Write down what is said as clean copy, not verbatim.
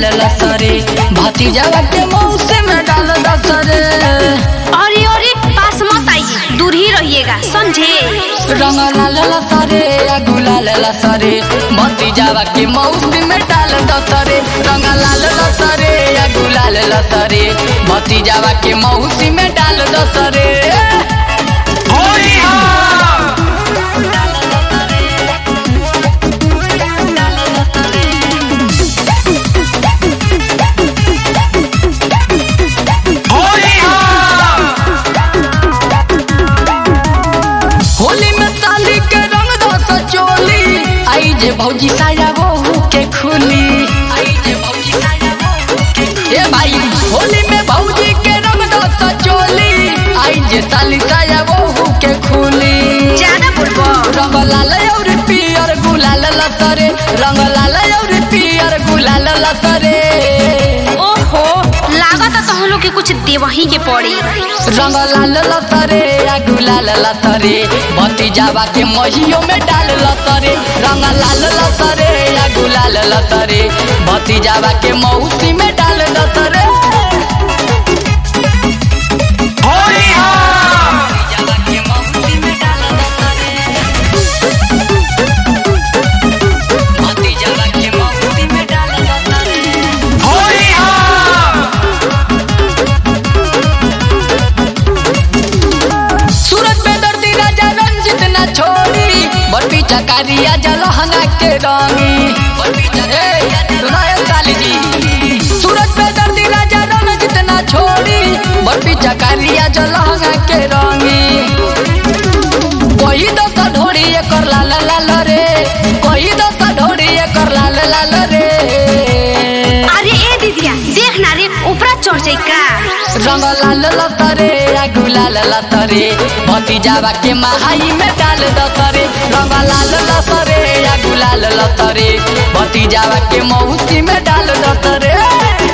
लसरे भतीजावा के मौसे में डाल दसरे। अरे अरे पास मत आइए, दूर ही रहिएगा, समझे। रंग लाल लसरे या गुलाल लसरे भतीजावा के मौसे में डाल दसरे। रंग लाल लसरे या गुलाल लसरे भतीजावा के मौसे में डाल दसरे। भौजी साया बहू के खुली ए भाई होली में भौजी के रंग दस चोली आई जे साली साया बहू के खुली। ज्यादा बोलबो। रंग लाल और पियर गुलाल लसरे रंग लाल और पियर गुलाल लसरे। ओहो लागत तो हम लोग के कुछ देवही के पड़ी। रंग लाल लसरे या गुलाल लसरे भतीजावा के महियों में डाल लसरे। रंग लाल लसरे या गुलाल लसरे भतीजावा के मौसी में डाल लसरे। चकारिया जलहंगा के रंगी सूरज पे दर्दी राजा रंग जितना छोड़ी बर्फी चकारिया जलहंगा के रंगी। कोई दो ढोड़ी कर लाल लाल रे कोई दो ढोड़ी कर लाल लाल रे। अरे ए दीदिया देख ना रे ऊपर चढ़ जाए का। रंग लाल लसरे या गुलाल लसरे भतीजावा के महाई में डाल दसरे। रंग लाल लसरे या गुलाल लसरे भतीजावा के मौसी में डाल दसरे।